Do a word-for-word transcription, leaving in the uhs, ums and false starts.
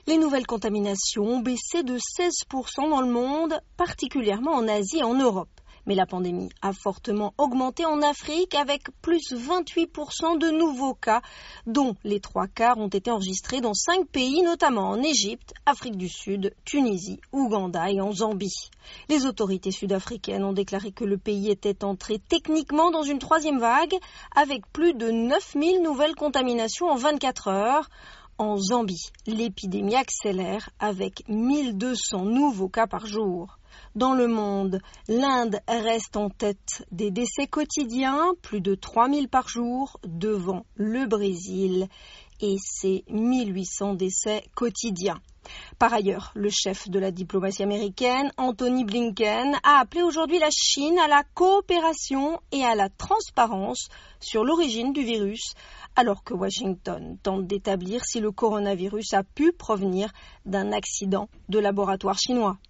Les nouvelles contaminations ont baissé de seize pour cent dans le monde, particulièrement en Asie et en Europe. Mais la pandémie a fortement augmenté en Afrique avec plus vingt-huit pour cent de nouveaux cas, dont les trois quarts ont été enregistrés dans cinq pays, notamment en Égypte, Afrique du Sud, Tunisie, Ouganda et en Zambie. Les autorités sud-africaines ont déclaré que le pays était entré techniquement dans une troisième vague avec plus de neuf mille nouvelles contaminations en vingt-quatre heures. En Zambie, l'épidémie accélère avec mille deux cents nouveaux cas par jour. Dans le monde, l'Inde reste en tête des décès quotidiens, plus de trois mille par jour, devant le Brésil et ses mille huit cents décès quotidiens. Par ailleurs, le chef de la diplomatie américaine, Anthony Blinken, a appelé aujourd'hui la Chine à la coopération et à la transparence sur l'origine du virus, alors que Washington tente d'établir si le coronavirus a pu provenir d'un accident de laboratoire chinois.